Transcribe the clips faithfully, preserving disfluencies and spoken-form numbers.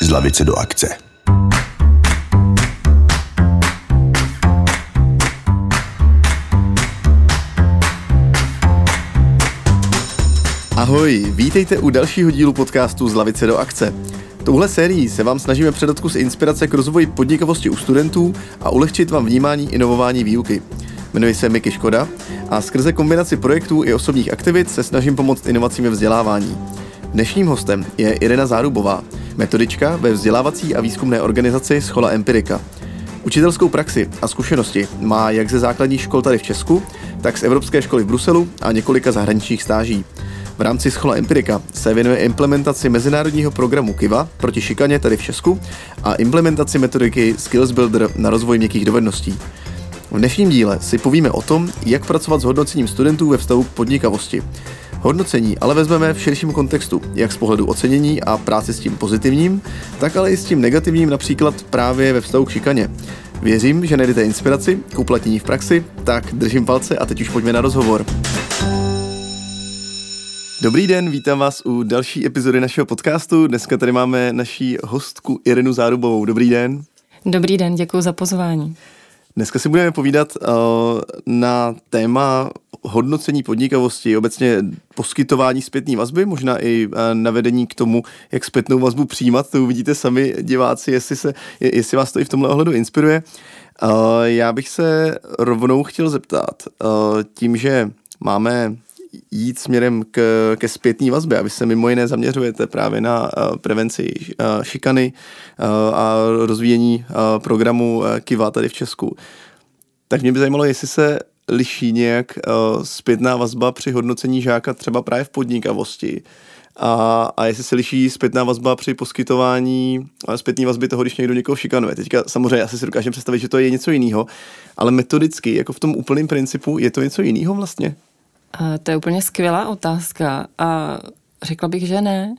z lavice do akce. Ahoj, vítejte u dalšího dílu podcastu Z lavice do akce. Touhle sérií se vám snažíme předat kus inspirace k rozvoji podnikavosti u studentů a ulehčit vám vnímání inovování výuky. Jmenuji se Miky Škoda a skrze kombinaci projektů i osobních aktivit se snažím pomoct inovacím ve vzdělávání. Dnešním hostem je Irena Zárubová, metodička ve vzdělávací a výzkumné organizaci Schola Empirika. Učitelskou praxi a zkušenosti má jak ze základních škol tady v Česku, tak z Evropské školy v Bruselu a několika zahraničních stáží. V rámci Schola Empirika se věnuje implementaci mezinárodního programu Kiva proti šikaně tady v Česku a implementaci metodiky Skills Builder na rozvoj měkkých dovedností. V dnešním díle si povíme o tom, jak pracovat s hodnocením studentů ve vztahu k podnikavosti. Hodnocení ale vezmeme v širším kontextu, jak z pohledu ocenění a práce s tím pozitivním, tak ale i s tím negativním, například právě ve vztahu k šikaně. Věřím, že najdete inspiraci k uplatnění v praxi, tak držím palce a teď už pojďme na rozhovor. Dobrý den, vítám vás u další epizody našeho podcastu. Dneska tady máme naší hostku Irenu Zárubovou. Dobrý den. Dobrý den, děkuji za pozvání. Dneska si budeme povídat uh, na téma hodnocení podnikavosti, obecně poskytování zpětné vazby, možná i uh, navedení k tomu, jak zpětnou vazbu přijímat. To uvidíte sami, diváci, jestli, se, jestli vás to i v tomhle ohledu inspiruje. Uh, já bych se rovnou chtěl zeptat, uh, tím, že máme jít směrem k, ke zpětné vazbě a vy se mimo jiné zaměřujete právě na uh, prevenci uh, šikany uh, a rozvíjení uh, programu uh, Kiva tady v Česku. Tak mě by zajímalo, jestli se liší nějak uh, zpětná vazba při hodnocení žáka třeba právě v podnikavosti a, a jestli se liší zpětná vazba při poskytování uh, zpětné vazby toho, když někdo někoho šikanuje. Teďka samozřejmě asi si dokážeme představit, že to je něco jiného, ale metodicky, jako v tom úplném principu, je to něco jiného vlastně? To je úplně skvělá otázka a řekla bych, že ne,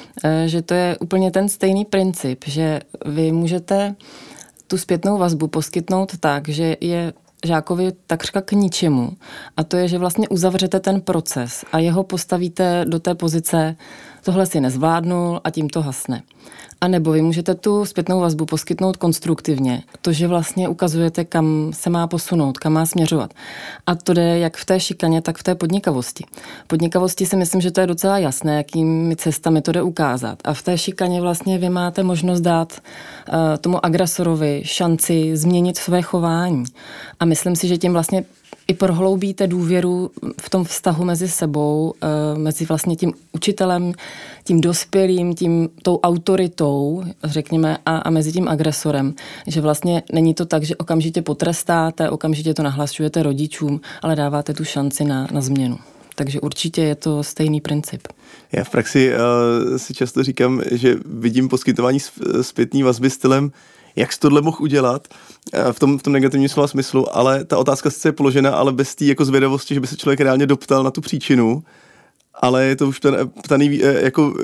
že to je úplně ten stejný princip, že vy můžete tu zpětnou vazbu poskytnout tak, že je žákovi takřka k ničemu a to je, že vlastně uzavřete ten proces a jeho postavíte do té pozice, tohle si nezvládnul a tím to hasne. A nebo vy můžete tu zpětnou vazbu poskytnout konstruktivně. To, že vlastně ukazujete, kam se má posunout, kam má směřovat. A to jde jak v té šikaně, tak v té podnikavosti. Podnikavosti si myslím, že to je docela jasné, jakými cestami to jde ukázat. A v té šikaně vlastně vy máte možnost dát uh, tomu agresorovi šanci změnit své chování. A myslím si, že tím vlastně i prohloubíte důvěru v tom vztahu mezi sebou, mezi vlastně tím učitelem, tím dospělým, tím tou autoritou, řekněme, a, a mezi tím agresorem. Že vlastně není to tak, že okamžitě potrestáte, okamžitě to nahlašujete rodičům, ale dáváte tu šanci na, na změnu. Takže určitě je to stejný princip. Já v praxi uh, si často říkám, že vidím poskytování zpětné vazby stylem, jak jsi tohle mohl udělat v tom, v tom negativním slova smyslu, ale ta otázka sice je položena, ale bez té jako zvědavosti, že by se člověk reálně doptal na tu příčinu, ale je to už ten, ptaný jako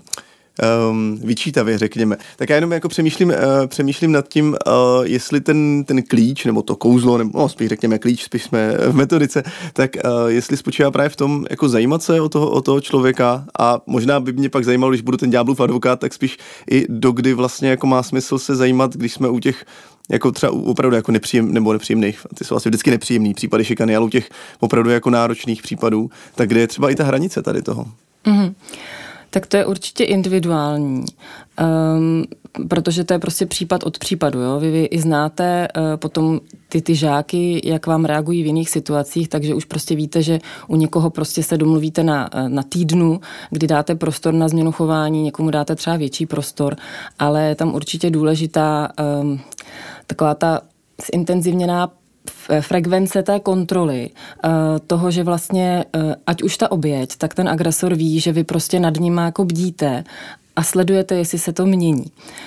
um, vyčítavě, řekněme. Tak já jenom jako přemýšlím, uh, přemýšlím nad tím, uh, jestli ten, ten klíč, nebo to kouzlo, nebo no, spíš řekněme klíč, spíš jsme v metodice, tak uh, jestli spočívá právě v tom, jako zajímat se o toho, o toho člověka a možná by mě pak zajímalo, když budu ten ďáblův advokát, tak spíš i dokdy vlastně jako má smysl se zajímat, když jsme u těch jako třeba opravdu jako nepříjem, nebo nepříjemných, ty jsou asi vždycky nepříjemný případy šikany, ale u těch opravdu jako náročných případů, tak kde je třeba i ta hranice tady toho? Mm-hmm. Tak to je určitě individuální, um, protože to je prostě případ od případu. Jo? Vy, vy i znáte uh, potom ty, ty žáky, jak vám reagují v jiných situacích, takže už prostě víte, že u někoho prostě se domluvíte na, na týdnu, kdy dáte prostor na změnu chování, někomu dáte třeba větší prostor, ale je tam určitě důležitá um, taková ta zintenzivněná frekvence té kontroly, toho, že vlastně, ať už ta oběť, tak ten agresor ví, že vy prostě nad ním jako bdíte a sledujete, jestli se to mění.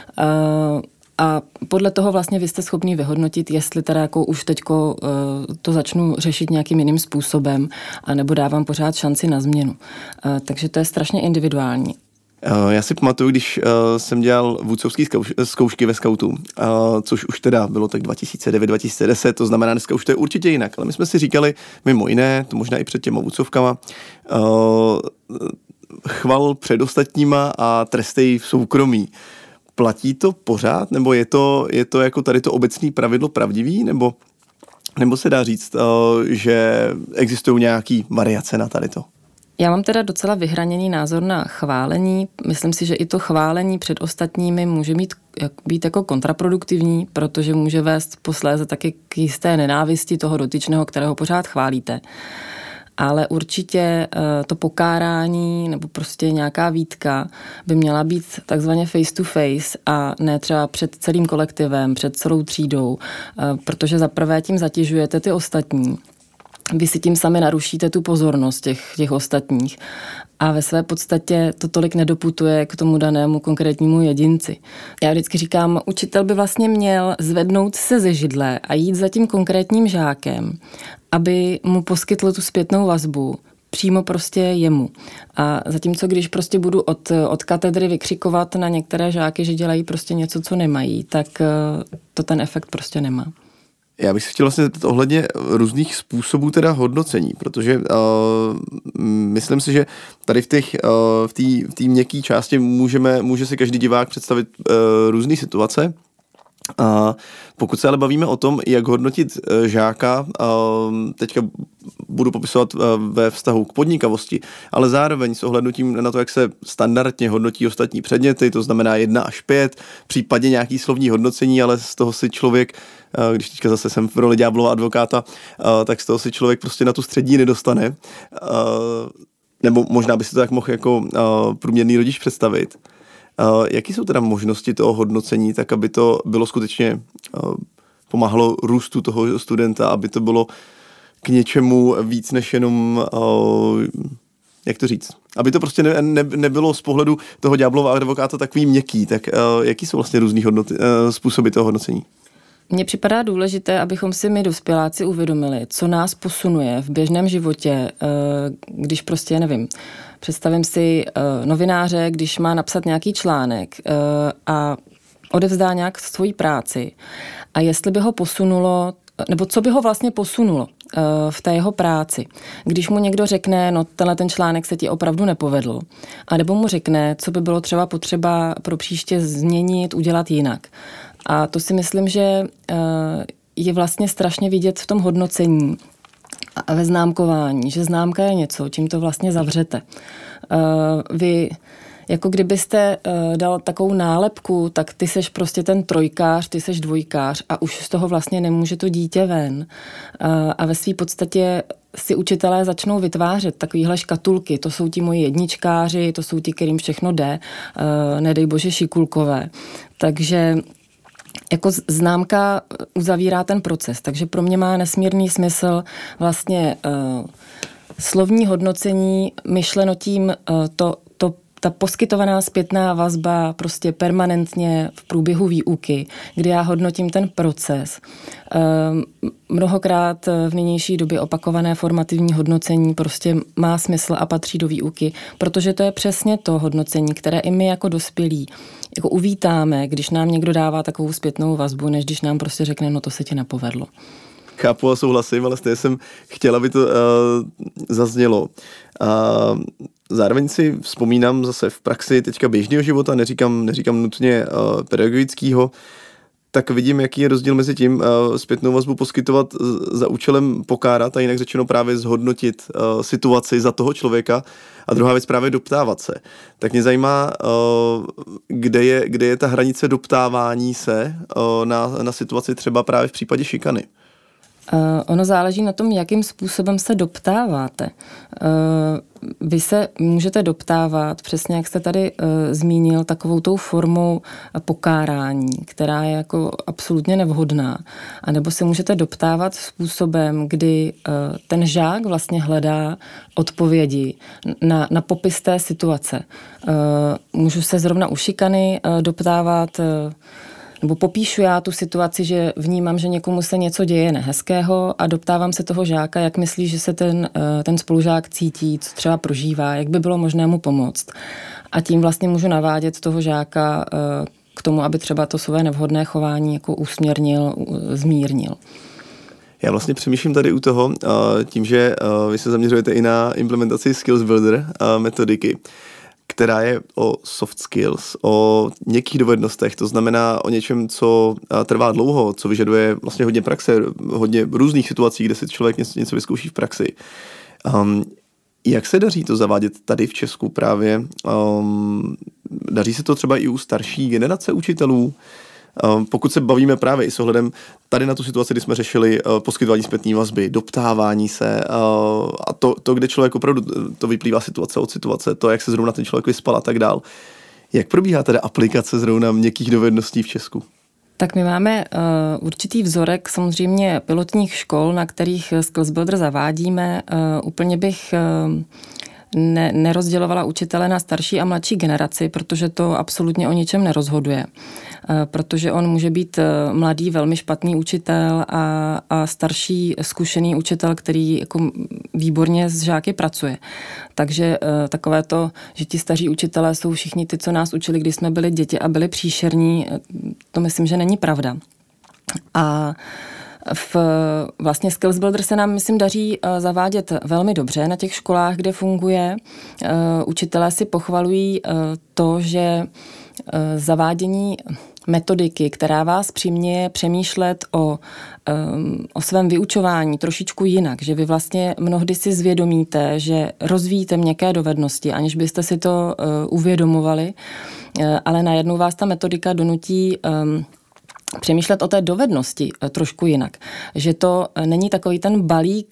A podle toho vlastně vy jste schopni vyhodnotit, jestli teda jako už teďko to začnu řešit nějakým jiným způsobem, anebo dávám pořád šanci na změnu. Takže to je strašně individuální. Já si pamatuju, když uh, jsem dělal vůdcovské zkouš- zkoušky ve skautu, uh, což už teda bylo tak dva tisíce devět dva tisíce deset, to znamená, dneska už to je určitě jinak, ale my jsme si říkali, mimo jiné, to možná i před těma vůdcovkama, uh, chval před ostatníma a trestej v soukromí. platí to pořád, nebo je to, je to jako tady to obecné pravidlo pravdivý, nebo, nebo se dá říct, že existují nějaké variace na tady to? Já mám teda docela vyhraněný názor na chválení. Myslím si, že i to chválení před ostatními může být, být jako kontraproduktivní, protože může vést posléze taky k jisté nenávisti toho dotyčného, kterého pořád chválíte. Ale určitě to pokárání nebo prostě nějaká výtka by měla být takzvaně face to face a ne třeba před celým kolektivem, před celou třídou, protože za prvé tím zatěžujete ty ostatní. Vy si tím sami narušíte tu pozornost těch, těch ostatních a ve své podstatě to tolik nedoputuje k tomu danému konkrétnímu jedinci. Já vždycky říkám, učitel by vlastně měl zvednout se ze židle a jít za tím konkrétním žákem, aby mu poskytl tu zpětnou vazbu přímo prostě jemu. A zatímco, když prostě budu od, od katedry vykřikovat na některé žáky, že dělají prostě něco, co nemají, tak to ten efekt prostě nemá. Já bych se chtěl vlastně zeptat ohledně různých způsobů teda hodnocení, protože uh, myslím si, že tady v těch uh, v té v té měkké části můžeme, může si každý divák představit uh, různé situace. A pokud se ale bavíme o tom, jak hodnotit žáka, teďka budu popisovat ve vztahu k podnikavosti, ale zároveň s ohlednutím na to, jak se standardně hodnotí ostatní předměty, to znamená jedna až pět, v případě nějaký slovní hodnocení, ale z toho si člověk, když teďka zase jsem v roli ďáblova advokáta, tak z toho si člověk prostě na tu střední nedostane. Nebo možná by si to tak mohl jako průměrný rodič představit. Uh, jaký jsou teda možnosti toho hodnocení, tak aby to bylo skutečně, uh, pomáhalo růstu toho studenta, aby to bylo k něčemu víc než jenom, uh, jak to říct, aby to prostě ne, ne, nebylo z pohledu toho ďáblova advokáta takový měkký, tak uh, jaký jsou vlastně různý hodnoty, uh, způsoby toho hodnocení? Mně připadá důležité, abychom si my dospěláci uvědomili, co nás posunuje v běžném životě, když prostě, nevím, představím si novináře, když má napsat nějaký článek a odevzdá nějak svoji práci a jestli by ho posunulo, nebo co by ho vlastně posunulo v té jeho práci. Když mu někdo řekne, no tenhle ten článek se ti opravdu nepovedl, a nebo mu řekne, co by bylo třeba potřeba pro příště změnit, udělat jinak. A to si myslím, že je vlastně strašně vidět v tom hodnocení a ve známkování, že známka je něco, čím to vlastně zavřete. Vy, jako kdybyste dal takovou nálepku, tak ty seš prostě ten trojkář, ty seš dvojkář a už z toho vlastně nemůže to dítě ven. A ve své podstatě si učitelé začnou vytvářet takovýhle škatulky. To jsou ti moji jedničkáři, to jsou ti, kterým všechno jde, nedej bože šikulkové. Takže jako známka uzavírá ten proces, takže pro mě má nesmírný smysl vlastně uh, slovní hodnocení myšleno tím uh, to, to, ta poskytovaná zpětná vazba prostě permanentně v průběhu výuky, kdy já hodnotím ten proces. Uh, mnohokrát v nynější době opakované formativní hodnocení prostě má smysl a patří do výuky, protože to je přesně to hodnocení, které i my jako dospělí jako uvítáme, když nám někdo dává takovou zpětnou vazbu, než když nám prostě řekne, no to se ti nepovedlo. Chápu a souhlasím, ale stejně jsem chtěla, aby to uh, zaznělo. Uh, zároveň si vzpomínám zase v praxi teďka běžného života, neříkám, neříkám nutně uh, pedagogického, tak vidím, jaký je rozdíl mezi tím uh, zpětnou vazbu poskytovat za účelem pokárat a jinak řečeno právě zhodnotit uh, situaci za toho člověka a druhá věc právě doptávat se. Tak mě zajímá, uh, kde, je, kde je ta hranice doptávání se uh, na, na situaci třeba právě v případě šikany. Uh, ono záleží na tom, jakým způsobem se doptáváte. Uh, vy se můžete doptávat, přesně jak jste tady uh, zmínil, takovou tou formou pokárání, která je jako absolutně nevhodná. A nebo se můžete doptávat způsobem, kdy uh, ten žák vlastně hledá odpovědi na, na popis té situace. Uh, můžu se zrovna u šikany uh, doptávat uh, nebo popíšu já tu situaci, že vnímám, že někomu se něco děje nehezkého a doptávám se toho žáka, jak myslí, že se ten, ten spolužák cítí, co třeba prožívá, jak by bylo možné mu pomoct. A tím vlastně můžu navádět toho žáka k tomu, aby třeba to své nevhodné chování jako usměrnil, zmírnil. Já vlastně přemýšlím tady u toho, tím, že vy se zaměřujete i na implementaci Skills Builder metodiky, která je o soft skills, o měkkých dovednostech, to znamená o něčem, co trvá dlouho, co vyžaduje vlastně hodně praxe, hodně různých situací, kde si člověk něco, něco vyzkouší v praxi. Um, jak se daří to zavádět tady v Česku právě? Um, daří se to třeba i u starší generace učitelů? Um, pokud se bavíme právě i s ohledem tady na tu situaci, kdy jsme řešili uh, poskytování zpětné vazby, doptávání se uh, a to, to, kde člověk opravdu, to vyplývá situace od situace, to, jak se zrovna ten člověk vyspal a tak dál. Jak probíhá teda aplikace zrovna měkkých dovedností v Česku? Tak my máme uh, určitý vzorek samozřejmě pilotních škol, na kterých SkillsBuilder zavádíme. Uh, úplně bych uh, ne, nerozdělovala učitele na starší a mladší generaci, protože to absolutně o ničem nerozhoduje. Protože on může být mladý, velmi špatný učitel a, a starší, zkušený učitel, který jako výborně s žáky pracuje. Takže takové to, že ti staří učitelé jsou všichni ty, co nás učili, když jsme byli děti a byli příšerní, to myslím, že není pravda. A v vlastně SkillsBuilder se nám, myslím, daří zavádět velmi dobře na těch školách, kde funguje. Učitelé si pochvalují to, že zavádění metodiky, která vás přiměje přemýšlet o, o svém vyučování trošičku jinak, že vy vlastně mnohdy si zvědomíte, že rozvíjíte měkké dovednosti, aniž byste si to uvědomovali, ale najednou vás ta metodika donutí přemýšlet o té dovednosti trošku jinak. Že to není takový ten balík,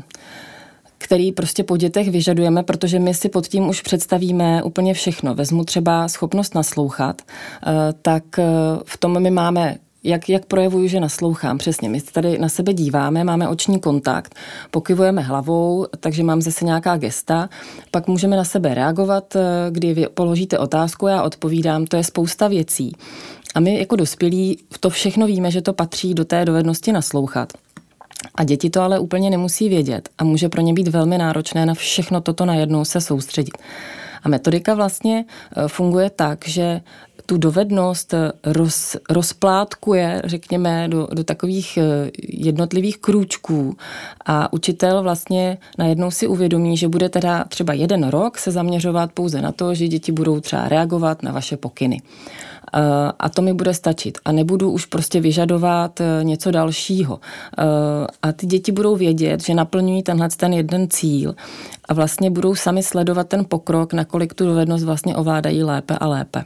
který prostě po dětech vyžadujeme, protože my si pod tím už představíme úplně všechno. Vezmu třeba schopnost naslouchat, tak v tom my máme, jak, jak projevuju, že naslouchám. Přesně, my tady na sebe díváme, máme oční kontakt, pokyvujeme hlavou, takže mám zase nějaká gesta, pak můžeme na sebe reagovat, kdy vy položíte otázku, já odpovídám, to je spousta věcí. A my jako dospělí to všechno víme, že to patří do té dovednosti naslouchat. A děti to ale úplně nemusí vědět a může pro ně být velmi náročné na všechno toto najednou se soustředit. A metodika vlastně funguje tak, že tu dovednost roz, rozplátkuje, řekněme, do, do takových jednotlivých krůčků a učitel vlastně najednou si uvědomí, že bude teda třeba jeden rok se zaměřovat pouze na to, že děti budou třeba reagovat na vaše pokyny. A to mi bude stačit. A nebudu už prostě vyžadovat něco dalšího. A ty děti budou vědět, že naplňují tenhle ten jeden cíl a vlastně budou sami sledovat ten pokrok, nakolik tu dovednost vlastně ovládají lépe a lépe.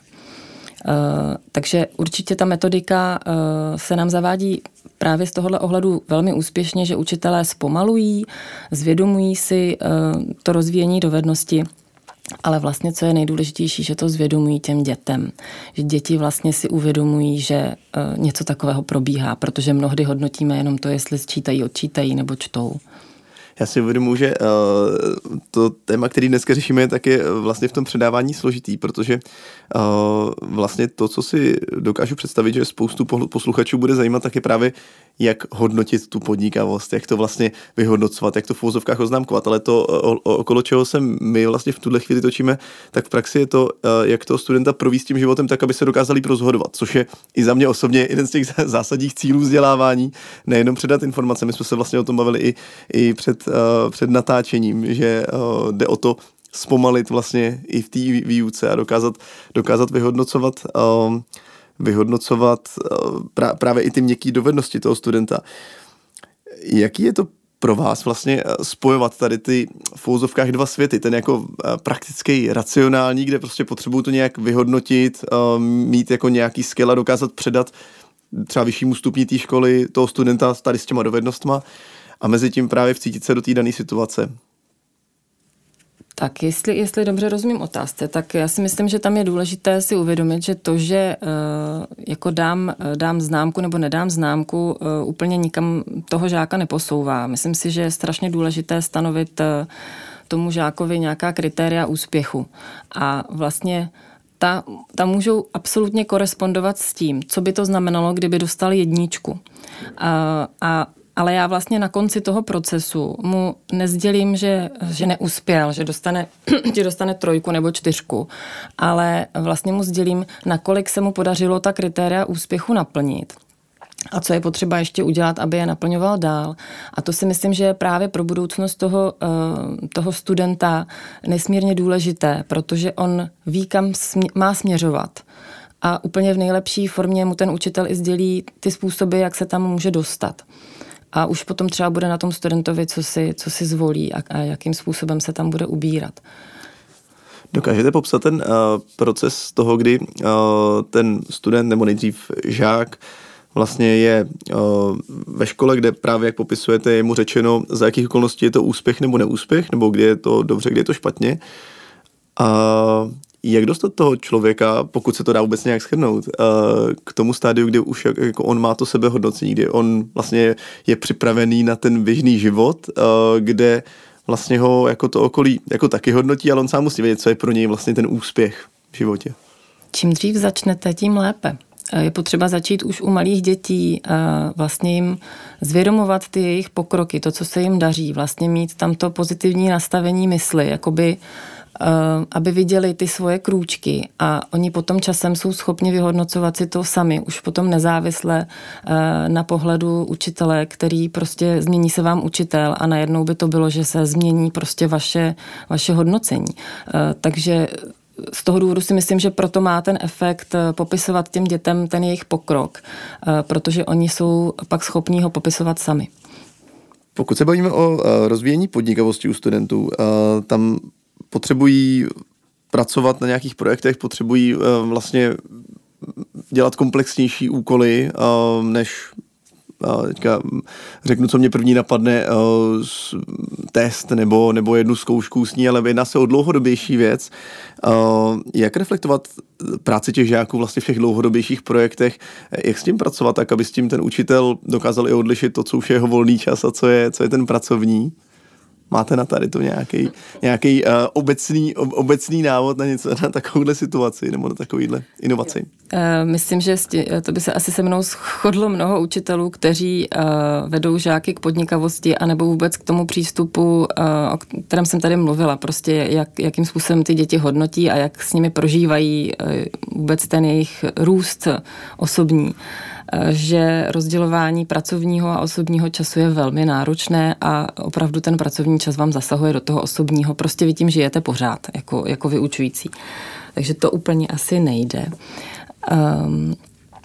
Takže určitě ta metodika se nám zavádí právě z tohohle ohledu velmi úspěšně, že učitelé zpomalují, zvědomují si to rozvíjení dovednosti. Ale vlastně, co je nejdůležitější, že to zvědomují těm dětem. Že děti vlastně si uvědomují, že uh, něco takového probíhá, protože mnohdy hodnotíme jenom to, jestli sčítají, odčítají nebo čtou. Já si uvědomuji, že uh, to téma, který dneska řešíme, je taky vlastně v tom předávání složitý, protože uh, vlastně to, co si dokážu představit, že spoustu posluchačů bude zajímat, tak je právě, jak hodnotit tu podnikavost, jak to vlastně vyhodnocovat, jak to v uvozovkách oznámkovat, ale to, o, okolo čeho se my vlastně v tuhle chvíli točíme, tak v praxi je to, jak toho studenta províst tím životem tak, aby se dokázali rozhodovat, což je i za mě osobně jeden z těch zásadních cílů vzdělávání, nejenom předat informace, my jsme se vlastně o tom bavili i, i před, uh, před natáčením, že uh, jde o to zpomalit vlastně i v té výuce a dokázat, dokázat vyhodnocovat uh, vyhodnocovat pra, právě i ty měkké dovednosti toho studenta. Jaký je to pro vás vlastně spojovat tady ty v úvozovkách dva světy, ten jako praktický, racionální, kde prostě potřebuju to nějak vyhodnotit, mít jako nějaký skill a dokázat předat třeba vyššímu stupni té školy toho studenta tady s těma dovednostma a mezi tím právě vcítit se do té dané situace. Tak jestli, jestli dobře rozumím otázce, tak já si myslím, že tam je důležité si uvědomit, že to, že uh, jako dám, dám známku nebo nedám známku, uh, úplně nikam toho žáka neposouvá. Myslím si, že je strašně důležité stanovit uh, tomu žákovi nějaká kritéria úspěchu. A vlastně ta, ta můžou absolutně korespondovat s tím, co by to znamenalo, kdyby dostal jedničku. Uh, a Ale já vlastně na konci toho procesu mu nezdělím, že, že neuspěl, že dostane, že dostane trojku nebo čtyřku, ale vlastně mu sdělím, nakolik se mu podařilo ta kritéria úspěchu naplnit. a co je potřeba ještě udělat, aby je naplňoval dál. A to si myslím, že je právě pro budoucnost toho, toho studenta nesmírně důležité, protože on ví, kam smě- má směřovat. A úplně v nejlepší formě mu ten učitel i sdělí ty způsoby, jak se tam může dostat. A už potom třeba bude na tom studentovi, co si, co si zvolí a, a jakým způsobem se tam bude ubírat. Dokážete popsat ten uh, proces toho, kdy uh, ten student nebo nejdřív žák vlastně je uh, ve škole, kde právě, jak popisujete, je mu řečeno, za jakých okolností je to úspěch nebo neúspěch, nebo kde je to dobře, kde je to špatně. A jak dostat toho člověka, pokud se to dá vůbec nějak shrnout, k tomu stádiu, kdy už jako on má to sebehodnocení, kdy on vlastně je připravený na ten běžný život, kde vlastně ho jako to okolí jako taky hodnotí, ale on sám musí vědět, co je pro něj vlastně ten úspěch v životě. Čím dřív začnete, tím lépe. Je potřeba začít už u malých dětí, vlastně jim zvědomovat ty jejich pokroky, to, co se jim daří, vlastně mít tamto pozitivní nastavení mysli, jakoby aby viděli ty svoje krůčky a oni potom časem jsou schopni vyhodnocovat si to sami, už potom nezávisle na pohledu učitele, který prostě změní se vám učitel a najednou by to bylo, že se změní prostě vaše, vaše hodnocení. Takže z toho důvodu si myslím, že proto má ten efekt popisovat těm dětem ten jejich pokrok, protože oni jsou pak schopní ho popisovat sami. Pokud se bavíme o rozvíjení podnikavosti u studentů, tam potřebují pracovat na nějakých projektech, potřebují uh, vlastně dělat komplexnější úkoly, uh, než uh, teďka řeknu, co mě první napadne, uh, test nebo, nebo jednu zkoušku s ní, ale jedná se o dlouhodobější věc. Uh, jak reflektovat práci těch žáků vlastně v těch dlouhodobějších projektech, jak s tím pracovat tak, aby s tím ten učitel dokázal i odlišit to, co už je jeho volný čas a co je, co je ten pracovní? Máte na tady to nějaký, nějaký uh, obecný, ob, obecný návod na něco, na takovouhle situaci nebo na takovýhle inovaci? Uh, myslím, že to by se asi se mnou shodlo mnoho učitelů, kteří uh, vedou žáky k podnikavosti anebo vůbec k tomu přístupu, uh, o kterém jsem tady mluvila, prostě jak, jakým způsobem ty děti hodnotí a jak s nimi prožívají uh, vůbec ten jejich růst osobní. Že rozdělování pracovního a osobního času je velmi náročné a opravdu ten pracovní čas vám zasahuje do toho osobního. Prostě vy tím žijete pořád jako, jako vyučující. Takže to úplně asi nejde. Um,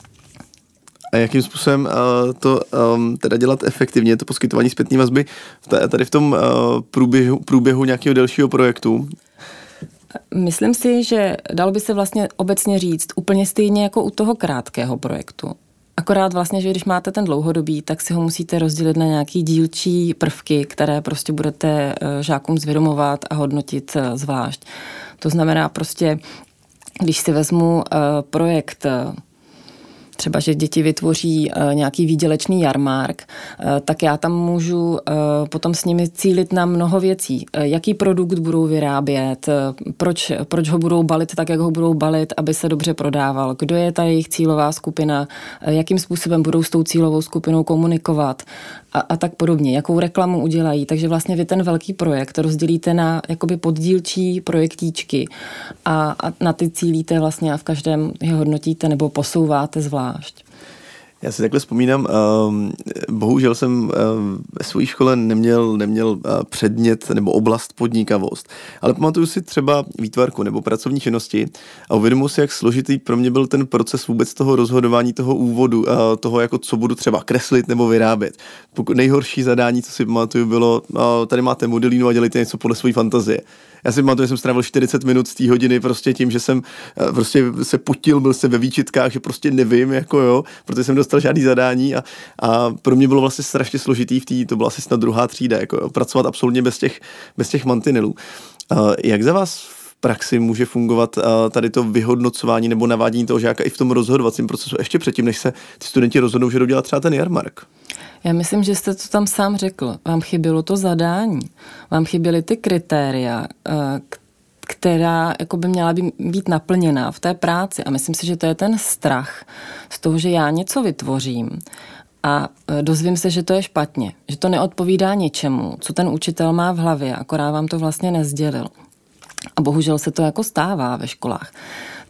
a jakým způsobem uh, to um, teda dělat efektivně, to poskytování zpětné vazby tady v tom uh, průběhu, průběhu nějakého delšího projektu? Myslím si, že dalo by se vlastně obecně říct úplně stejně jako u toho krátkého projektu. Akorát vlastně, že když máte ten dlouhodobý, tak si ho musíte rozdělit na nějaký dílčí prvky, které prostě budete žákům zvědomovat a hodnotit zvlášť. To znamená prostě, když si vezmu projekt, třeba, že děti vytvoří uh, nějaký výdělečný jarmark, uh, tak já tam můžu uh, potom s nimi cílit na mnoho věcí. Uh, jaký produkt budou vyrábět, uh, proč, proč ho budou balit tak, jak ho budou balit, aby se dobře prodával, kdo je ta jejich cílová skupina, uh, jakým způsobem budou s tou cílovou skupinou komunikovat a, a tak podobně, jakou reklamu udělají. Takže vlastně vy ten velký projekt rozdělíte na jakoby poddílčí projektíčky a, a na ty cílíte vlastně a v každém je hodnotíte nebo posouváte zvlášť. Já si takhle vzpomínám, um, bohužel jsem um, ve své škole neměl, neměl uh, předmět nebo oblast podnikavost, ale pamatuju si třeba výtvarku nebo pracovní činnosti a uvědomuji si, jak složitý pro mě byl ten proces vůbec toho rozhodování, toho úvodu, uh, toho, jako co budu třeba kreslit nebo vyrábět. Pokud nejhorší zadání, co si pamatuju, bylo, uh, tady máte modelínu a dělejte něco podle své fantazie. Já si pamatuju, že jsem strávil čtyřicet minut z té hodiny prostě tím, že jsem prostě se potil, byl se ve výčitkách, že prostě nevím, jako jo, protože jsem dostal žádný zadání a, a pro mě bylo vlastně strašně složitý v té, to byla asi snad druhá třída, jako pracovat absolutně bez těch, bez těch mantinelů. Uh, jak za vás v praxi může fungovat uh, tady to vyhodnocování nebo navádění toho žáka i v tom rozhodovacím procesu, ještě předtím, než se ty studenti rozhodnou, že jdou dělat třeba ten jarmark? Já myslím, že jste to tam sám řekl. Vám chybělo to zadání. Vám chyběly ty kritéria, která jako by měla být naplněná v té práci. A myslím si, že to je ten strach z toho, že já něco vytvořím a dozvím se, že to je špatně. Že to neodpovídá něčemu, co ten učitel má v hlavě, akorát vám to vlastně nezdělil. A bohužel se to jako stává ve školách.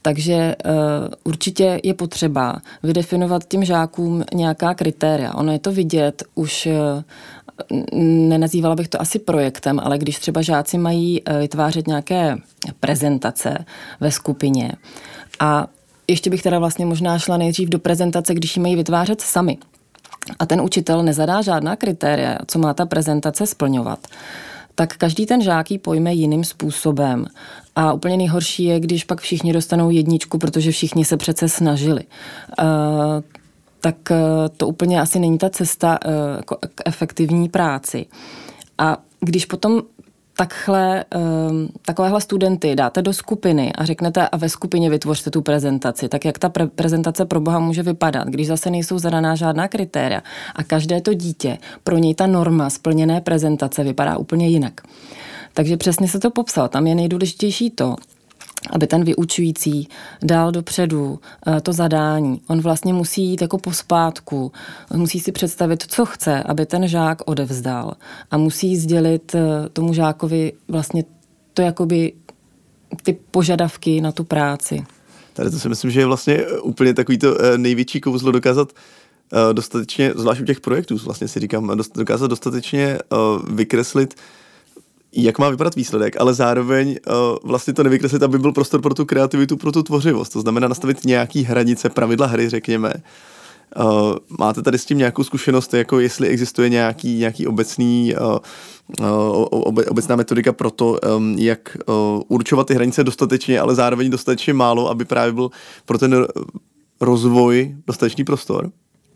Takže uh, určitě je potřeba vydefinovat těm žákům nějaká kritéria. Ono je to vidět už, uh, nenazývala bych to asi projektem, ale když třeba žáci mají uh, vytvářet nějaké prezentace ve skupině a ještě bych teda vlastně možná šla nejdřív do prezentace, když ji mají vytvářet sami. A ten učitel nezadá žádná kritéria, co má ta prezentace splňovat, tak každý ten žák ji pojme jiným způsobem. A úplně nejhorší je, když pak všichni dostanou jedničku, protože všichni se přece snažili. Uh, tak uh, to úplně asi není ta cesta uh, jako k efektivní práci. A když potom takhle, um, takovéhle studenty dáte do skupiny a řeknete a ve skupině vytvořte tu prezentaci, tak jak ta pre- prezentace pro boha může vypadat, když zase nejsou zadaná žádná kritéria a každé to dítě, pro něj ta norma splněné prezentace vypadá úplně jinak. Takže přesně se to popsal. Tam je nejdůležitější to, aby ten vyučující dal dopředu to zadání. On vlastně musí jít jako pospátku, musí si představit, co chce, aby ten žák odevzdal a musí sdělit tomu žákovi vlastně to jakoby ty požadavky na tu práci. Tady to si myslím, že je vlastně úplně takový to největší kouzlo dokázat dostatečně, zvlášť u těch projektů, vlastně si říkám, dokázat dostatečně vykreslit, jak má vypadat výsledek, ale zároveň uh, vlastně to nevykreslit, aby byl prostor pro tu kreativitu, pro tu tvořivost. To znamená nastavit nějaký hranice, pravidla hry, řekněme. Uh, máte tady s tím nějakou zkušenost, jako jestli existuje nějaký, nějaký obecný, uh, uh, obe, obecná metodika pro to, um, jak uh, určovat ty hranice dostatečně, ale zároveň dostatečně málo, aby právě byl pro ten rozvoj dostatečný prostor?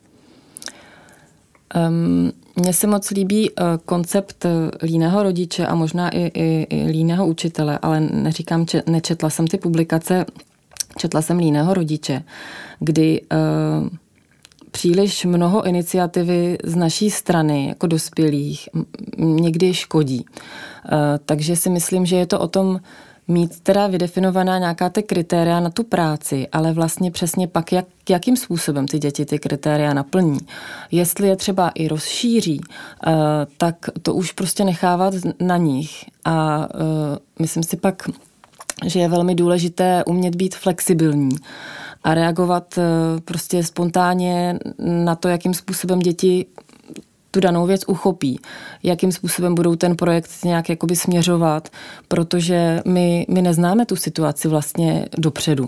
Um, mně se moc líbí uh, koncept líného rodiče a možná i, i, i líného učitele, ale neříkám, če, nečetla jsem ty publikace, četla jsem líného rodiče, kdy uh, příliš mnoho iniciativy z naší strany, jako dospělých, někdy škodí. Uh, takže si myslím, že je to o tom mít teda vydefinovaná nějaká ty kritéria na tu práci, ale vlastně přesně pak, jak, jakým způsobem ty děti ty kritéria naplní. Jestli je třeba i rozšíří, uh, tak to už prostě nechávat na nich. A uh, myslím si pak, že je velmi důležité umět být flexibilní a reagovat uh, prostě spontánně na to, jakým způsobem děti tu danou věc uchopí, jakým způsobem budou ten projekt nějak jakoby směřovat, protože my, my neznáme tu situaci vlastně dopředu.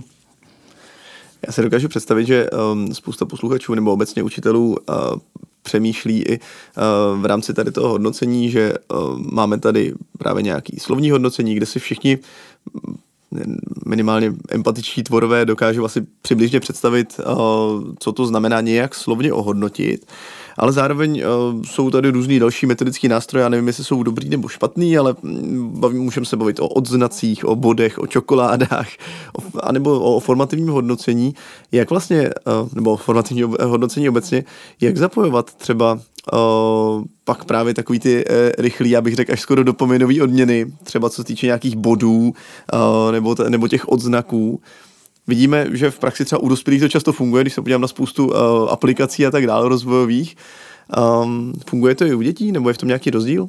Já si dokážu představit, že um, spousta posluchačů nebo obecně učitelů uh, přemýšlí i uh, v rámci tady toho hodnocení, že uh, máme tady právě nějaký slovní hodnocení, kde si všichni minimálně empatičtí tvorové dokážou asi přibližně představit, uh, co to znamená nějak slovně ohodnotit. Ale zároveň uh, jsou tady různý další metodický nástroje, já nevím, jestli jsou dobrý nebo špatný, ale baví, můžeme se bavit o odznacích, o bodech, o čokoládách, o, anebo o formativním hodnocení. Jak vlastně, uh, nebo o formativním hodnocení obecně, jak zapojovat třeba uh, pak právě takový ty uh, rychlý, já bych řekl až skoro dopominový odměny, třeba co se týče nějakých bodů uh, nebo, t- nebo těch odznaků. Vidíme, že v praxi třeba u dospělých to často funguje, když se podívám na spoustu uh, aplikací a tak dále rozvojových. Um, funguje to i u dětí, nebo je v tom nějaký rozdíl?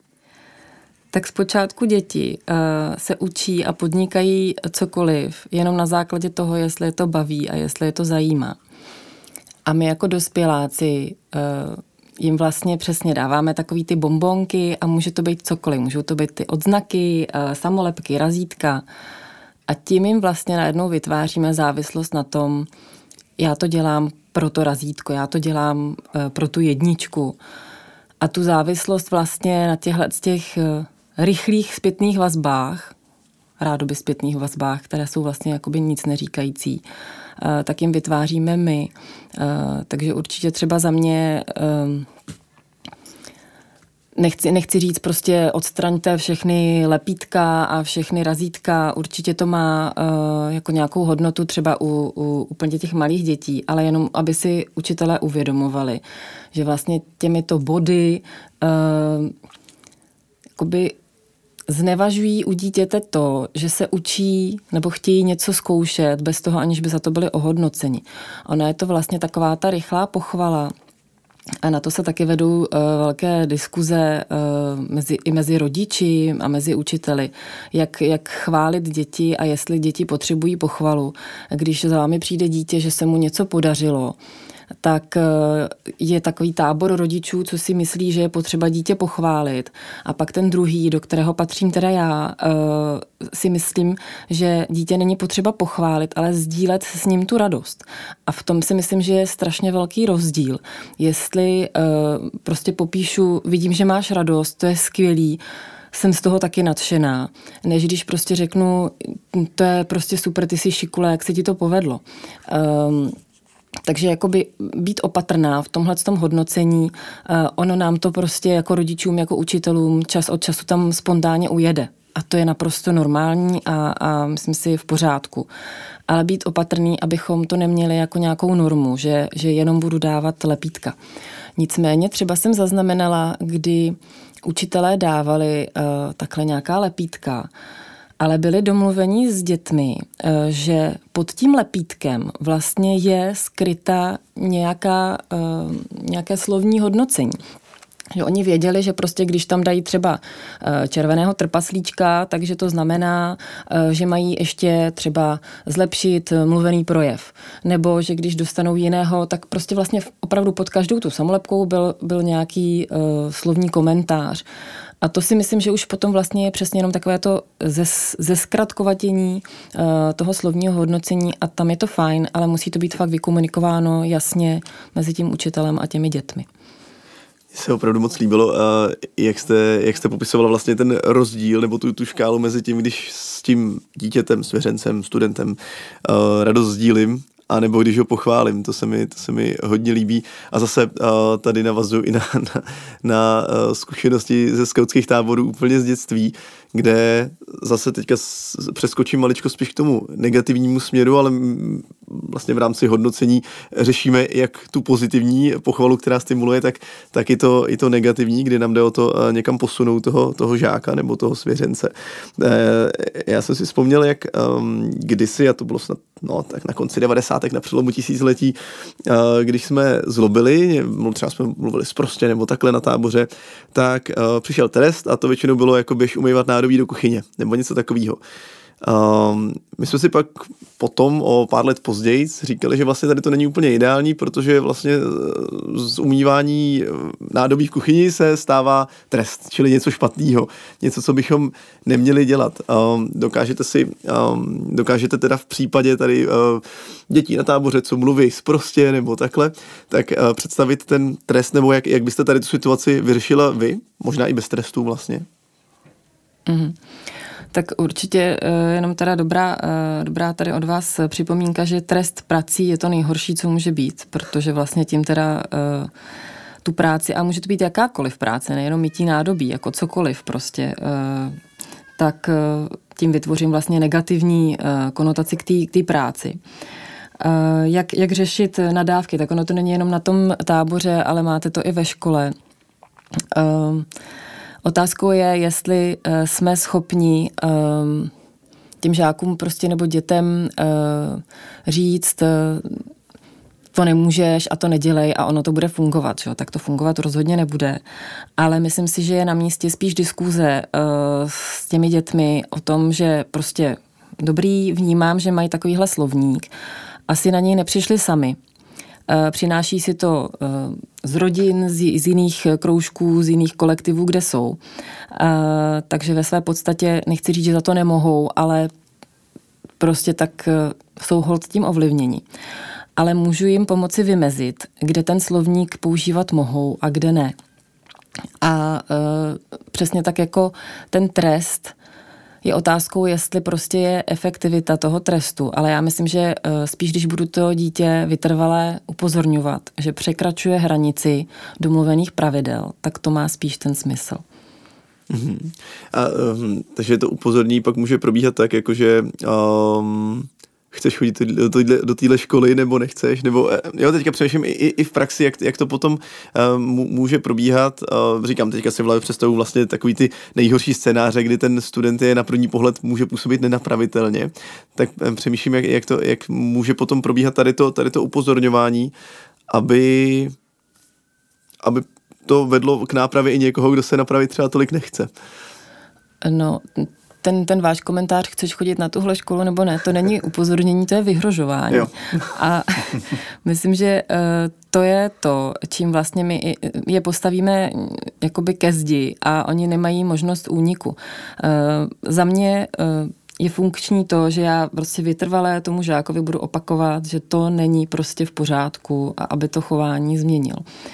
Tak zpočátku děti uh, se učí a podnikají cokoliv, jenom na základě toho, jestli je to baví a jestli je to zajímá. A my jako dospěláci uh, jim vlastně přesně dáváme takový ty bombonky a může to být cokoliv. Můžou to být ty odznaky, uh, samolepky, razítka. A tím jim vlastně najednou vytváříme závislost na tom, já to dělám pro to razítko, já to dělám uh, pro tu jedničku. A tu závislost vlastně na těchto těch uh, rychlých zpětných vazbách, rádoby zpětných vazbách, které jsou vlastně jakoby nic neříkající, uh, tak jim vytváříme my. Uh, takže určitě třeba za mě... Um, Nechci, nechci říct prostě odstraňte všechny lepítka a všechny razítka, určitě to má uh, jako nějakou hodnotu třeba u, u úplně těch malých dětí, ale jenom, aby si učitelé uvědomovali, že vlastně těmito body uh, jakoby znevažují u dítěte to, že se učí nebo chtějí něco zkoušet bez toho, aniž by za to byli ohodnoceni. Ona je to vlastně taková ta rychlá pochvala, A na to se taky vedou uh, velké diskuze uh, mezi, i mezi rodiči a mezi učiteli, jak, jak chválit děti a jestli děti potřebují pochvalu. Když za vámi přijde dítě, že se mu něco podařilo, tak je takový tábor rodičů, co si myslí, že je potřeba dítě pochválit. A pak ten druhý, do kterého patřím teda já, si myslím, že dítě není potřeba pochválit, ale sdílet s ním tu radost. A v tom si myslím, že je strašně velký rozdíl. Jestli prostě popíšu, vidím, že máš radost, to je skvělý, jsem z toho taky nadšená. Než když prostě řeknu, to je prostě super, ty jsi šikule, jak se ti to povedlo. Um, Takže jakoby být opatrná v tomhletom hodnocení, ono nám to prostě jako rodičům, jako učitelům čas od času tam spontánně ujede. A to je naprosto normální a, a myslím si v pořádku. Ale být opatrný, abychom to neměli jako nějakou normu, že, že jenom budu dávat lepítka. Nicméně třeba jsem zaznamenala, kdy učitelé dávali uh, takhle nějaká lepítka, ale byli domluveni s dětmi, že pod tím lepítkem vlastně je skryta nějaká, nějaké slovní hodnocení. Že oni věděli, že prostě když tam dají třeba červeného trpaslíčka, takže to znamená, že mají ještě třeba zlepšit mluvený projev. Nebo že když dostanou jiného, tak prostě vlastně opravdu pod každou tu samolepkou byl, byl nějaký uh, slovní komentář. A to si myslím, že už potom vlastně je přesně jenom takové to zeskratkovatění uh, toho slovního hodnocení a tam je to fajn, ale musí to být fakt vykomunikováno jasně mezi tím učitelem a těmi dětmi. Mně se opravdu moc líbilo, jak jste, jak jste popisovala vlastně ten rozdíl nebo tu, tu škálu mezi tím, když s tím dítětem, svěřencem, studentem uh, radost sdílím, a nebo když ho pochválím, to se mi, to se mi hodně líbí. A zase uh, tady navazuju i na, na, na uh, zkušenosti ze skautských táborů úplně z dětství, kde zase teďka přeskočím maličko spíš k tomu negativnímu směru, ale vlastně v rámci hodnocení řešíme jak tu pozitivní pochvalu, která stimuluje, tak, tak i, to, i to negativní, kdy nám jde o to uh, někam posunout toho, toho žáka nebo toho svěřence. Uh, já jsem si vzpomněl, jak um, kdysi, a to bylo snad no, tak na konci devadesátek, na přelomu tisíciletí, uh, když jsme zlobili, třeba jsme mluvili sprostě nebo takhle na táboře, tak uh, přišel trest a to většinou bylo jako běž umývat nádobí do kuchyně nebo něco takového. Um, my jsme si pak potom o pár let později říkali, že vlastně tady to není úplně ideální, protože vlastně z umývání nádobí v kuchyni se stává trest, čili něco špatného, něco, co bychom neměli dělat. Um, dokážete si, um, dokážete teda v případě tady uh, dětí na táboře, co mluví sprostě nebo takhle, tak uh, představit ten trest, nebo jak, jak byste tady tu situaci vyřešila vy, možná i bez trestu vlastně? Mhm. Tak určitě jenom teda dobrá, dobrá tady od vás připomínka, že trest prací je to nejhorší, co může být, protože vlastně tím teda tu práci, a může to být jakákoliv práce, nejenom mytí nádobí, jako cokoliv prostě, tak tím vytvořím vlastně negativní konotaci k té práci. Jak, jak řešit nadávky, tak ono to není jenom na tom táboře, ale máte to i ve škole. Otázkou je, jestli uh, jsme schopni um, těm žákům prostě nebo dětem uh, říct, uh, to nemůžeš a to nedělej a ono to bude fungovat. Že? Tak to fungovat rozhodně nebude. Ale myslím si, že je na místě spíš diskuze uh, s těmi dětmi o tom, že prostě dobrý, vnímám, že mají takovýhle slovník. Asi na něj nepřišli sami. Přináší si to z rodin, z jiných kroužků, z jiných kolektivů, kde jsou. Takže ve své podstatě nechci říct, že za to nemohou, ale prostě tak jsou holt tím ovlivnění. Ale můžu jim pomoci vymezit, kde ten slovník používat mohou a kde ne. A přesně tak jako ten trest je otázkou, jestli prostě je efektivita toho trestu, ale já myslím, že spíš, když budu to dítě vytrvalé upozorňovat, že překračuje hranici domluvených pravidel, tak to má spíš ten smysl. Mm-hmm. A, um, takže to upozornění pak může probíhat tak, jakože um, chceš chodit do, do, do téhle školy nebo nechceš, nebo jo, teďka přemýšlím i, i v praxi, jak, jak to potom uh, může probíhat. Uh, říkám, teďka si v hlavě představu vlastně takový ty nejhorší scénáře, kdy ten student je na první pohled může působit nenapravitelně, tak um, přemýšlím, jak, jak, to, jak může potom probíhat tady to, tady to upozorňování, aby aby to vedlo k nápravě i někoho, kdo se napravit třeba tolik nechce. No, ten, ten váš komentář, chceš chodit na tuhle školu nebo ne, to není upozornění, to je vyhrožování. Jo. A myslím, že to je to, čím vlastně my je postavíme jakoby ke zdi a oni nemají možnost úniku. Za mě je funkční to, že já prostě vytrvalé tomu žákovi budu opakovat, že to není prostě v pořádku a aby to chování změnil.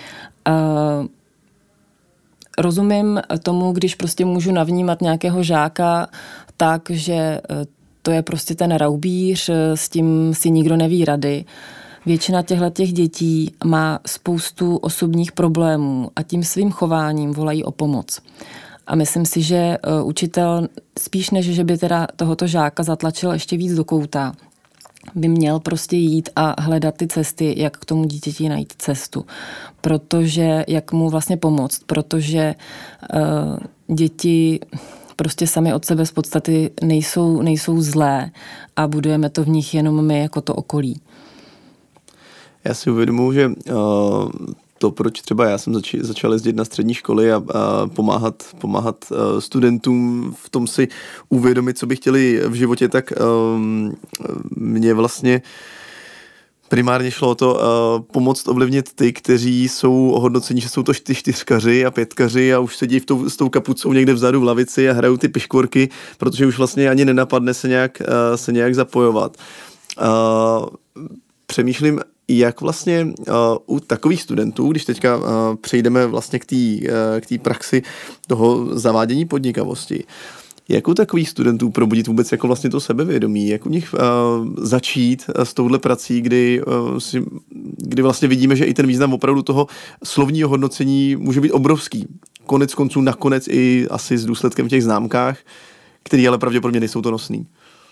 Rozumím tomu, když prostě můžu navnímat nějakého žáka tak, že to je prostě ten raubíř, s tím si nikdo neví rady. Většina těchto dětí má spoustu osobních problémů a tím svým chováním volají o pomoc. A myslím si, že učitel spíš než, že by teda tohoto žáka zatlačil ještě víc do kouta, by měl prostě jít a hledat ty cesty, jak k tomu dítěti najít cestu. Protože, jak mu vlastně pomoct, protože uh, děti prostě sami od sebe z podstaty nejsou, nejsou zlé a budujeme to v nich jenom my jako to okolí. Já si uvědomuji, že uh, to, proč třeba já jsem zač- začal jezdit na střední školy a, a pomáhat, pomáhat uh, studentům v tom si uvědomit, co by chtěli v životě, tak um, mě vlastně primárně šlo o to uh, pomoct ovlivnit ty, kteří jsou ohodnoceni, že jsou to ty čtyřkaři a pětkaři a už sedí v tou, s tou kapucou někde vzadu v lavici a hrajou ty piškvorky, protože už vlastně ani nenapadne se nějak, uh, se nějak zapojovat. Uh, přemýšlím, jak vlastně uh, u takových studentů, když teďka uh, přejdeme vlastně k té uh, k té praxi toho zavádění podnikavosti, jak u takových studentů probudit vůbec jako vlastně to sebevědomí, jak u nich uh, začít uh, s touhle prací, kdy, uh, si, kdy vlastně vidíme, že i ten význam opravdu toho slovního hodnocení může být obrovský. Konec konců nakonec i asi s důsledkem v těch známkách, který ale pravděpodobně nejsou to nosný.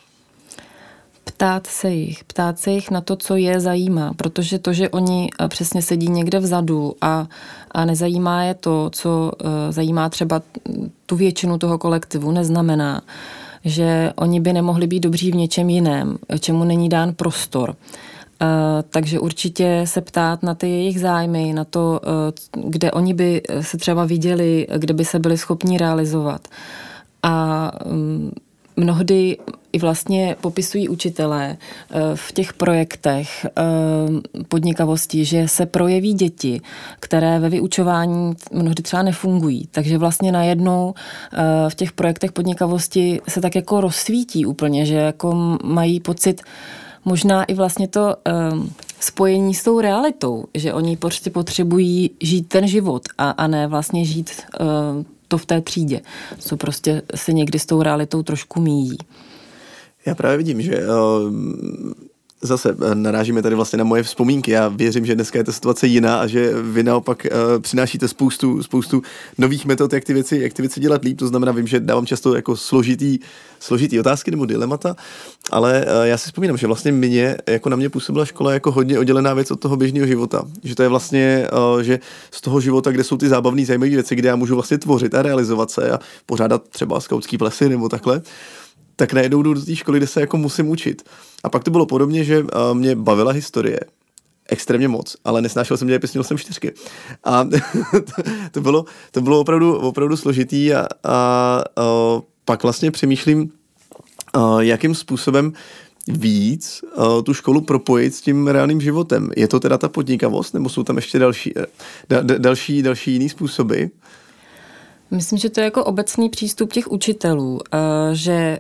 Ptát se jich, ptát se jich na to, co je zajímá, protože to, že oni přesně sedí někde vzadu a, a nezajímá je to, co uh, zajímá třeba tu většinu toho kolektivu, neznamená, že oni by nemohli být dobří v něčem jiném, čemu není dán prostor. Uh, takže určitě se ptát na ty jejich zájmy, na to, uh, kde oni by se třeba viděli, kde by se byli schopni realizovat. A um, mnohdy i vlastně popisují učitelé v těch projektech podnikavosti, že se projeví děti, které ve vyučování mnohdy třeba nefungují. Takže vlastně najednou v těch projektech podnikavosti se tak jako rozsvítí úplně, že jako mají pocit možná i vlastně to spojení s tou realitou, že oni prostě potřebují žít ten život a, a ne vlastně žít to v té třídě, co prostě se někdy s tou realitou trošku míjí. Já právě vidím, že uh, zase narážíme tady vlastně na moje vzpomínky. Já věřím, že dneska je ta situace jiná a že vy naopak uh, přinášíte spoustu, spoustu nových metod, jak ty věci, jak ty věci dělat líp. To znamená, vím, že dávám často jako složitý, složitý otázky nebo dilemata, ale uh, já si vzpomínám, že vlastně mě, jako na mě působila škola jako hodně oddělená věc od toho běžného života. Že to je vlastně, uh, že z toho života, kde jsou ty zábavné, zajímavé věci, kde já můžu vlastně tvořit a realizovat se a pořádat třeba skautský plesy nebo takhle, tak najednou jdu do té školy, kde se jako musím učit. A pak to bylo podobně, že uh, mě bavila historie extrémně moc, ale nesnášel jsem dějepis, měl jsem čtyřky. A to, to, bylo, to bylo opravdu, opravdu složitý a, a uh, pak vlastně přemýšlím, uh, jakým způsobem víc uh, tu školu propojit s tím reálným životem. Je to teda ta podnikavost, nebo jsou tam ještě další, da, da, další, další jiný způsoby? Myslím, že to je jako obecný přístup těch učitelů, že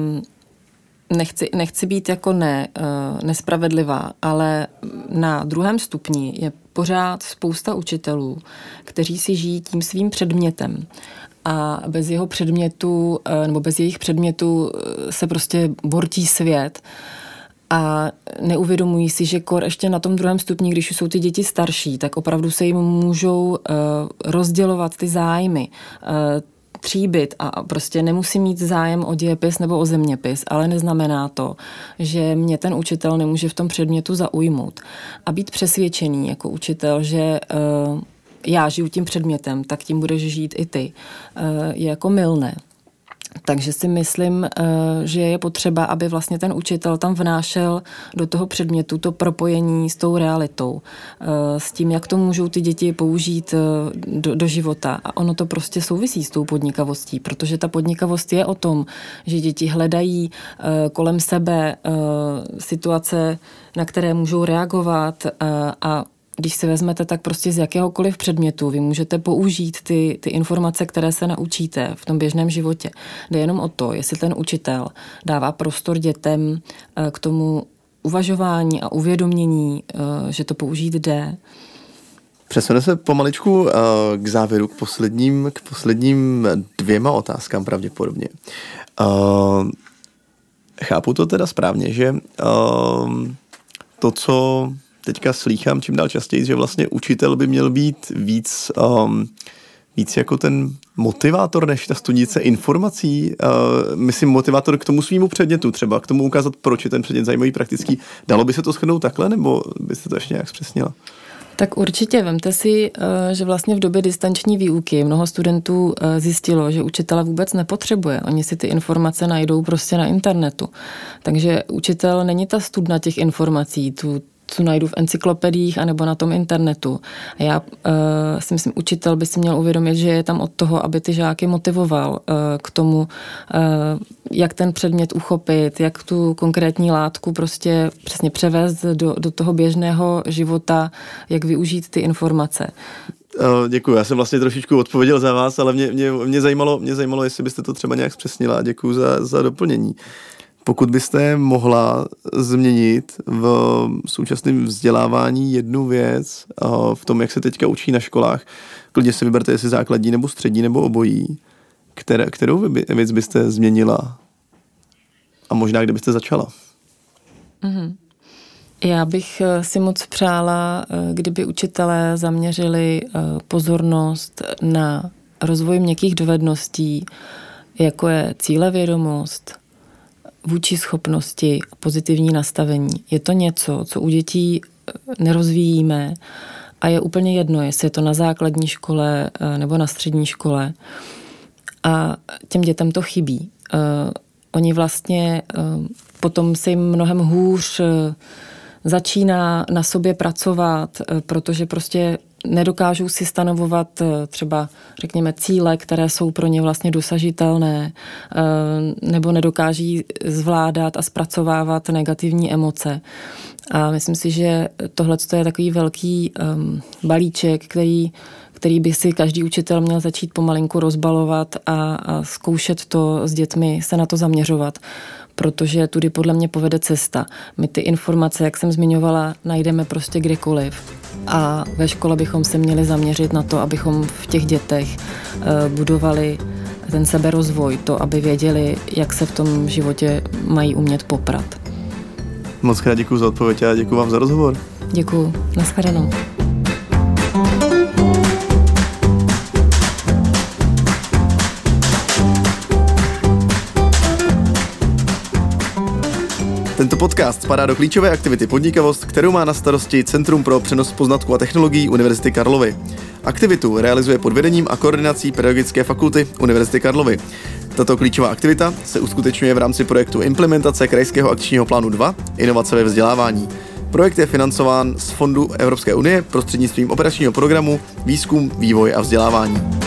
nechci, nechci být jako ne, nespravedlivá, ale na druhém stupni je pořád spousta učitelů, kteří si žijí tím svým předmětem. A bez jeho předmětu, nebo bez jejich předmětu se prostě bortí svět. A neuvědomují si, že kor ještě na tom druhém stupni, když jsou ty děti starší, tak opravdu se jim můžou uh, rozdělovat ty zájmy, uh, tříbit a prostě nemusí mít zájem o dějepis nebo o zeměpis, ale neznamená to, že mě ten učitel nemůže v tom předmětu zaujmout. A být přesvědčený jako učitel, že uh, já žiju tím předmětem, tak tím budeš žít i ty, uh, je jako mylné. Takže si myslím, že je potřeba, aby vlastně ten učitel tam vnášel do toho předmětu to propojení s tou realitou, s tím, jak to můžou ty děti použít do, do života. A ono to prostě souvisí s tou podnikavostí, protože ta podnikavost je o tom, že děti hledají kolem sebe situace, na které můžou reagovat a když si vezmete, tak prostě z jakéhokoliv předmětu vy můžete použít ty, ty informace, které se naučíte v tom běžném životě. Jde jenom o to, jestli ten učitel dává prostor dětem k tomu uvažování a uvědomění, že to použít jde. Přesune se pomaličku k závěru, k posledním, k posledním dvěma otázkám pravděpodobně. Chápu to teda správně, že to, co teďka slýchám čím dál častěji, že vlastně učitel by měl být víc, um, víc jako ten motivátor, než ta studnice informací. Uh, myslím motivátor k tomu svýmu předmětu třeba, k tomu ukázat, proč je ten předmět zajímavý, praktický. Dalo by se to shrnout takhle, nebo byste to ještě nějak zpřesnila? Tak určitě, vemte si, že vlastně v době distanční výuky mnoho studentů zjistilo, že učitele vůbec nepotřebuje. Oni si ty informace najdou prostě na internetu. Takže učitel není ta studna těch informací, tu co najdu v encyklopediích anebo na tom internetu. A já uh, si myslím, učitel by si měl uvědomit, že je tam od toho, aby ty žáky motivoval uh, k tomu, uh, jak ten předmět uchopit, jak tu konkrétní látku prostě přesně převést do, do toho běžného života, jak využít ty informace. Děkuji, já jsem vlastně trošičku odpověděl za vás, ale mě, mě, mě, zajímalo, mě zajímalo, jestli byste to třeba nějak zpřesnila. Děkuji za, za doplnění. Pokud byste mohla změnit v současném vzdělávání jednu věc v tom, jak se teďka učí na školách, klidně si vyberte, jestli základní nebo střední nebo obojí, které, kterou věc byste změnila a možná kde byste začala? Mm-hmm. Já bych si moc přála, kdyby učitelé zaměřili pozornost na rozvoj měkkých dovedností, jako je cílevědomost, vůči schopnosti a pozitivní nastavení. Je to něco, co u dětí nerozvíjíme a je úplně jedno, jestli je to na základní škole nebo na střední škole. A těm dětem to chybí. Oni vlastně potom se jim mnohem hůř začíná na sobě pracovat, protože prostě nedokážou si stanovovat třeba, řekněme, cíle, které jsou pro ně vlastně dosažitelné, nebo nedokáží zvládat a zpracovávat negativní emoce. A myslím si, že tohle je takový velký um, balíček, který, který by si každý učitel měl začít pomalinku rozbalovat a, a zkoušet to s dětmi, se na to zaměřovat. Protože tudy podle mě povede cesta. My ty informace, jak jsem zmiňovala, najdeme prostě kdekoliv. A ve škole bychom se měli zaměřit na to, abychom v těch dětech budovali ten seberozvoj, to, aby věděli, jak se v tom životě mají umět poprat. Moc krát děkuju za odpověď a děkuju vám za rozhovor. Děkuju. Naschledanou. Tento podcast spadá do klíčové aktivity Podnikavost, kterou má na starosti Centrum pro přenos poznatků a technologií Univerzity Karlovy. Aktivitu realizuje pod vedením a koordinací Pedagogické fakulty Univerzity Karlovy. Tato klíčová aktivita se uskutečňuje v rámci projektu Implementace Krajského akčního plánu dva Inovace ve vzdělávání. Projekt je financován z Fondu Evropské unie prostřednictvím operačního programu Výzkum, vývoj a vzdělávání.